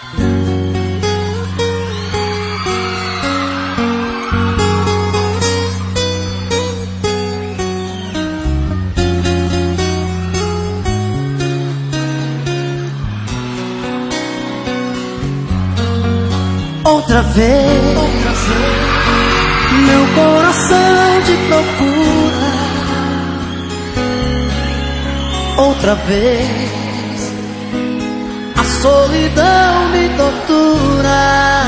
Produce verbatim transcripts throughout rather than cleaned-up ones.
Outra vez, meu coração te procura. Outra vez, a solidão me tortura.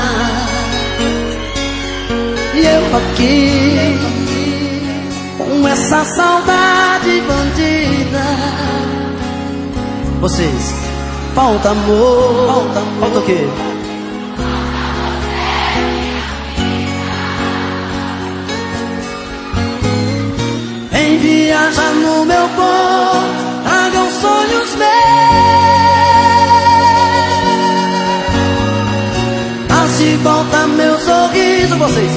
E eu aqui, com essa saudade bandida. Vocês, falta amor, falta, falta o quê? Vem viajar no meu corpo, tragam sonhos meus. Traz de volta meu sorriso, vocês.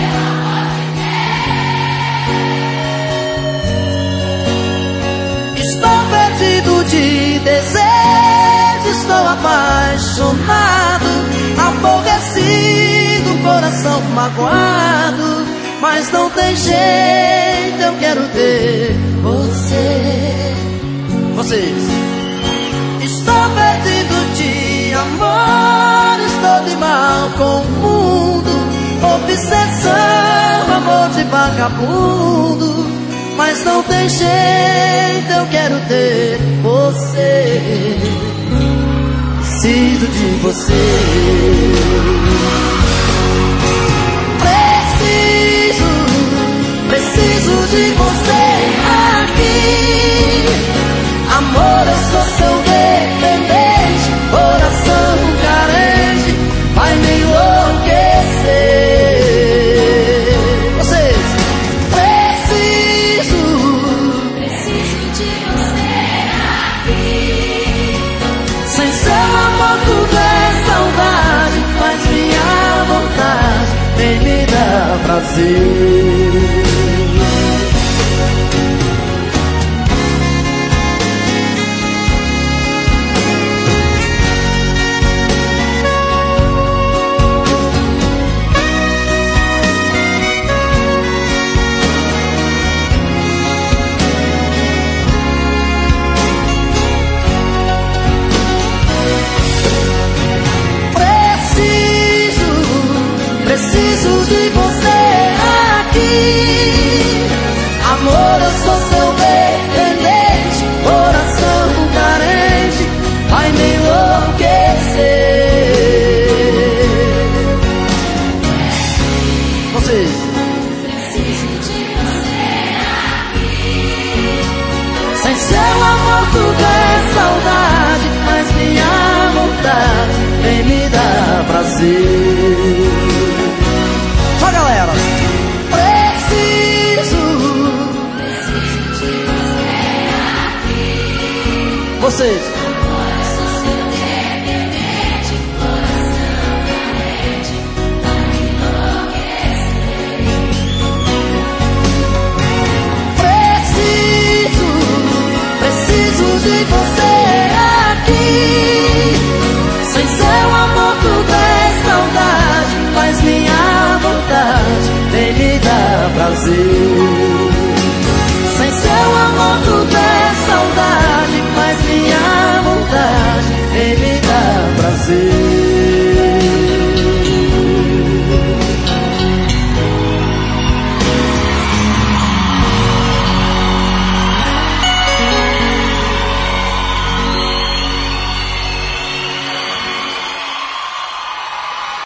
Estou perdido de desejo, estou apaixonado, aborrecido, coração magoado. Mas não tem jeito, eu quero ter você. Vocês. Estou perdido de amor, estou de mal com o mundo. Obsessão, amor de vagabundo. Mas não tem jeito, eu quero ter você. Preciso de você. Preciso de você aqui. Amor, eu sou seu dependente. Coração carente vai me enlouquecer. Vocês. Preciso, preciso de você aqui. Sem seu amor tudo é saudade. Faz minha vontade, vem me dar prazer.